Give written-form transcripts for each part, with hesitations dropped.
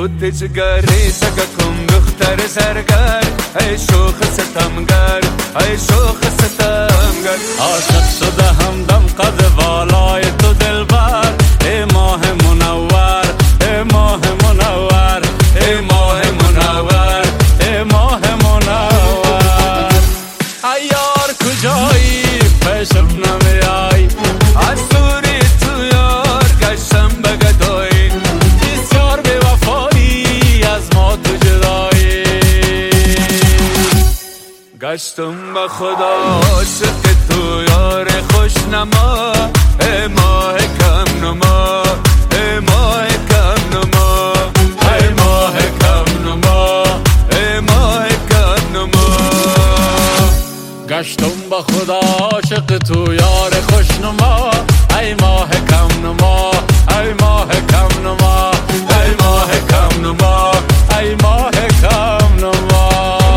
بود جگری سگکم دختر زرگر ای شوخ ستمگر ای شوخ ستمگر عاشق شده همدم قد والای تو دلبر ای ماه منور ای ماه منور ای ماه منور ای ماه منور ای یار کجایی پیشم نمیای از دوری تو یار گشتم بگدایی بسیار بی وفایی از ما تو جدایی گشتم به خدا عاشق تو یار خوشنما ای ماه کم نما ای ماه کم نما ای ماه کم نما ای ماه کم نما گشتم به خدا عاشق تو یار خوشنما ای ماه کم نما ای ماه کم نما ای ماه کم نما ای ماه کم نما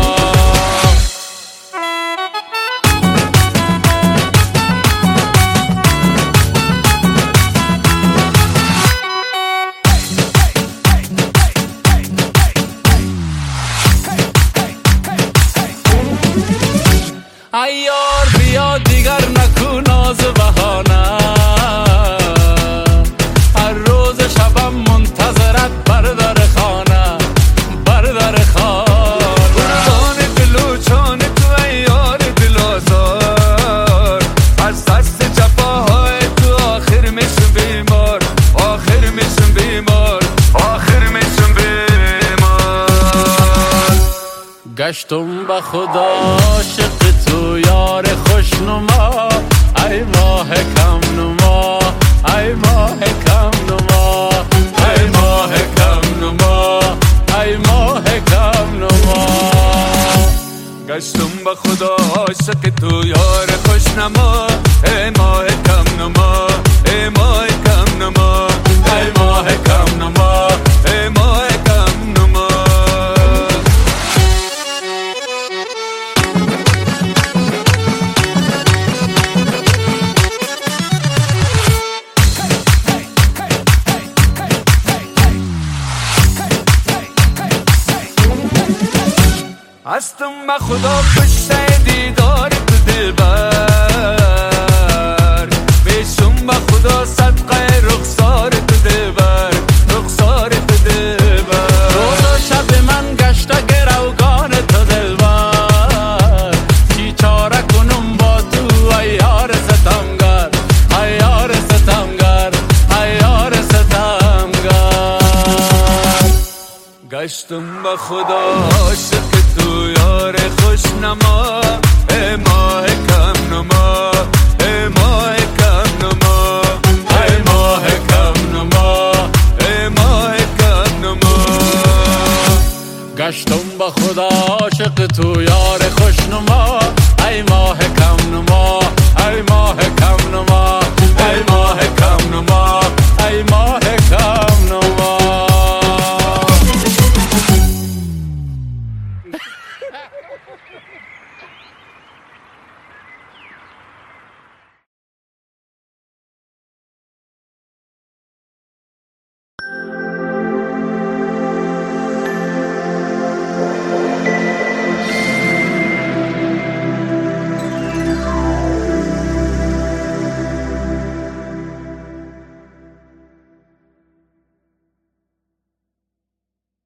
ای یار بیا دیگر نکن ناز بهانه هر روز شبم منتظرت بر در خانه بر در خانه قربان دل و جان تو ای یار دل آزار از دست جفاهای تو آخر میشم بیمار آخر میشم بیمار آخر میشم بیمار گشتم به خدا عاشق تو یار خوشنما ای ماه کم نما ای ماه کم نما ای ماه کم نما ای ماه کم نما گشتم به خدا عاشق تو یار خوشنما ای ماه کم نما ای ماه کم نما ای ماه کم نما ای ماه کم نما هستم به خدا کشته دیدار تو دلبر بیشم به خدا صدقه رخسار تو دلبر رخسار تو دلبر روز و شب من گشته گروگان تو دلبر چی چاره کنم با تو ای یار ستمگر ای یار ستمگر ای یار ستمگر گشتم به خدا عاشق تو یار خوشنما ای ماه کم نما ای ماه کم نما ای ماه کم نما ای ماه کم نما گشتم به خدا عاشق تو یار خوشنما ای ماه کم نما ای ماه کم نما ای ماه کم نما ای ماه کم نما